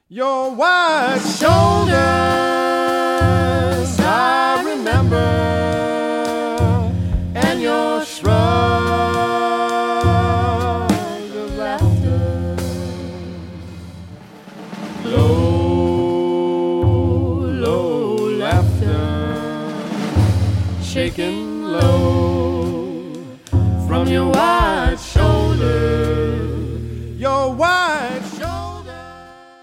Your wide shoulders, I remember, and your shrug of laughter. Low, low laughter, shaking low from your wide shoulders.